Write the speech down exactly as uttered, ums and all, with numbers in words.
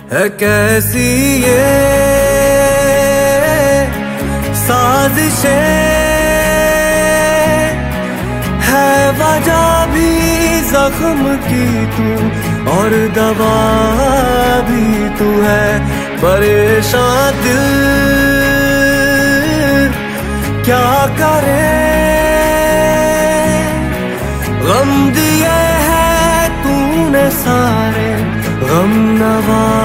है कैसी ये साजिशें, है वजह भी जख्म की तू और दवा भी तू है। परेशान दिल क्या करे, गम दिए है तूने सारे, गम नवा